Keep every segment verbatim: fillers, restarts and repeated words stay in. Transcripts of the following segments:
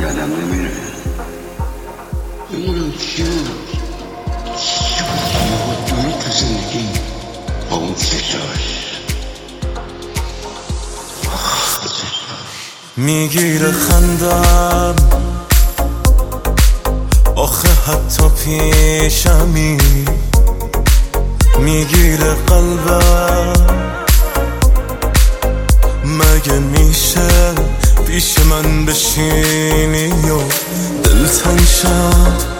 آدم نمیره. بمونم چی بود چی بود دونی تو زندگی با اون چشاش میگیره خندم آخه حتی پیشمی، میگیره قلبم مگه میشه پیش من بشینی و دلتنگ شد.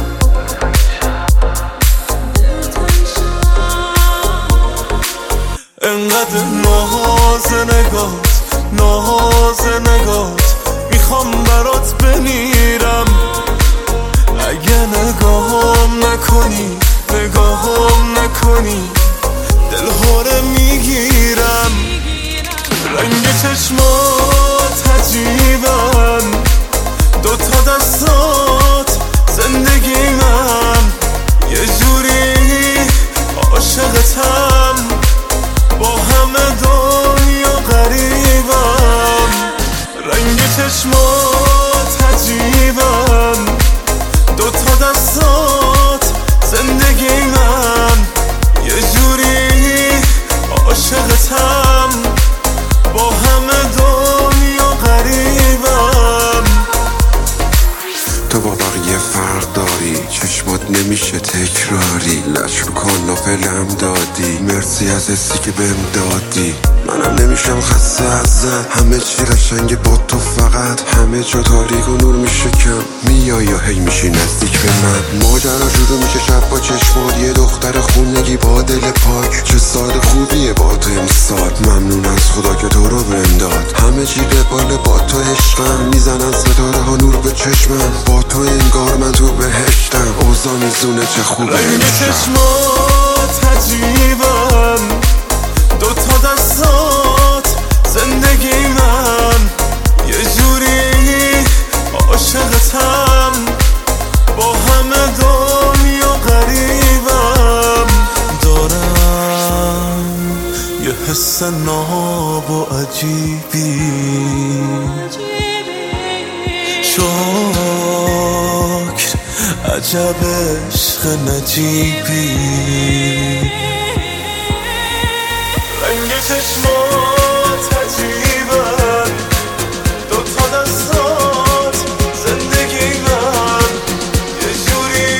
انقدر ناز نگات ناز نگات میخوام برات بمیرم، اگه نگاهم نکنی نگاهم نکنی دلهوره میگیرم. رنگ چشمات عجیبن، دوتا دستات زندگی من، یه جوری عاشقتم با همه دنیا غریبم. رنگ چشمات عجیبن، دوتا دستات زندگی من، یه جوری عاشقتم با همه دنیا غریبم. تو با بقیه فرق داری، چشمات نمیشه تکراری، لش رو کاناپلم دادی، مرسی از حسی که بهم دادی. منم نمیشم خسته ازت، همه چی قشنگه با تو، فقط همه جا تاریک و نور میشه کم، میای یا هی میشی نزدیک به من. ماجرا شروع میشه شب با چشمات، یه دختر خونگی با دل پاک، چه سال خوبیه با تو امسال، ممنون از خدا که تو رو بهم داد. همه چی قباله با تو عشقم، میزنن ستاره ها نور به چشمم، با تو انگار من تو بهشتم، اوضاع میزونه چه خوبه رنگ چشمات عجیبن، دوتا دستات زندگی من، یه جوری عاشقتم با همه دنیا غریبم. دارم یه حس ناب و عجیبی، شکر عجب عشق نجیبی. رنگ چشمات عجیبن، دوتا دستات زندگی من، یه جوری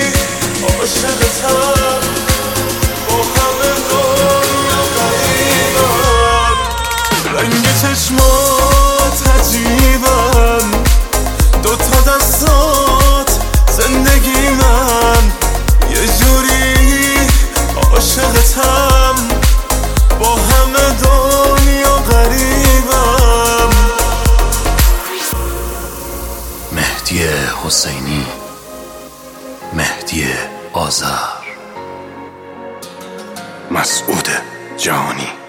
عاشقتم با همه دنیا غریبم. رنگ چشمات عجیبن، دوتا دستات زندگی من، یه جوری عاشقتم با همه دنیا غریبم. مهدی حسینی، مهدی آذر، مسعود جهانی.